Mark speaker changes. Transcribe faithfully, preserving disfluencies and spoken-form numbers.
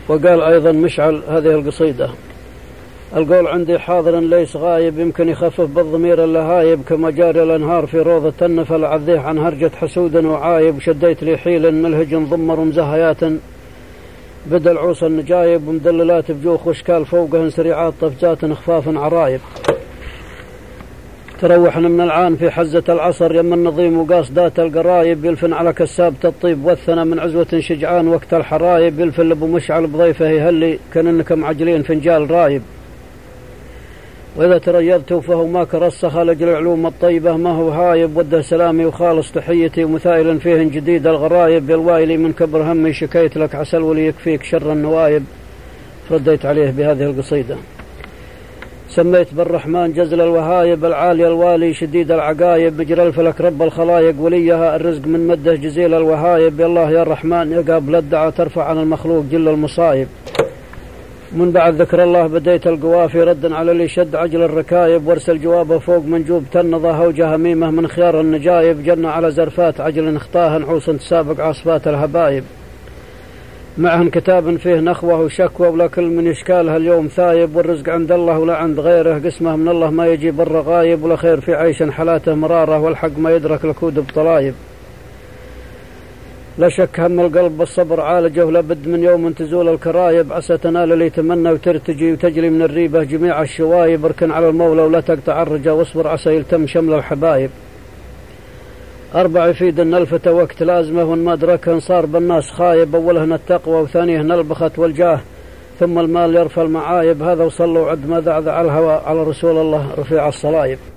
Speaker 1: وقال أيضا مشعل هذه القصيدة: القول عندي حاضر ليس غايب، يمكن يخفف بالضمير اللهايب، كما جاري الأنهار في روضة النفل عذيه عن هرجة حسود وعايب، شديت لي حيل ملهج ضمر مزهيات بدل العوص النجايب، ومدللات بجوخ واشكال فوقهن سريعات طفزات خفاف عرايب، تروحن من العان في حزة العصر يم النظيم وقاصدات القرايب، يلفن على كسابة الطيب والثنى من عزوة شجعان وقت الحرايب، يلفن لابو مشعل بضيفه يهلي كأنكم عجلين فنجال رايب، وإذا تريضتوا فهو ما كرسخ لأجل العلوم الطيبة ما هو هايب، وده سلامي وخالص تحيتي ومثايل فيهن جديد الغرايب، يالوايلي من كبر همي شكيت لك عسل ولي يكفيك شر النوايب، فرديت عليه بهذه القصيدة. سميت بالرحمن جزل الوهايب العالي الوالي شديد العقايب، مجرى الفلك رب الخلايق وليها الرزق من مده جزيل الوهايب، يا الله يا الرحمن يا قابل الدعاء ترفع عن المخلوق جل المصايب. من بعد ذكر الله بديت القوافي ردا على اللي شد عجل الركايب، وارسل جوابه فوق منجوب تنضى هوجه ميمه من خيار النجايب، جنة على زرفات عجل اخطاها نحوس تسابق عاصفات الهبايب، معهن كتاب فيه نخوة وشكوى ولا كل من إشكالها اليوم ثايب، والرزق عند الله ولا عند غيره، قسمه من الله ما يجي بر غايب، ولا خير في عيش حالاته مرارة، والحق ما يدرك لكود بطلايب. لا شك هم القلب بالصبر عالجه، لابد من يوم تزول الكرايب، عسى تنال اللي يتمنى وترتجي وتجري من الريبة جميع الشوايب، اركن على المولى ولا تقطع الرجا واصبر عسى يلتم شمل الحبايب. أربع يفيد أن الفتى وقت لازمه، وان ما أدركهن صار بالناس خايب، أولهن التقوى وثانيهن البخت والجاه ثم المال يرفع المعايب، هذا وصلوا عد ما ذعذع الهوى على رسول الله رفيع الصلايب.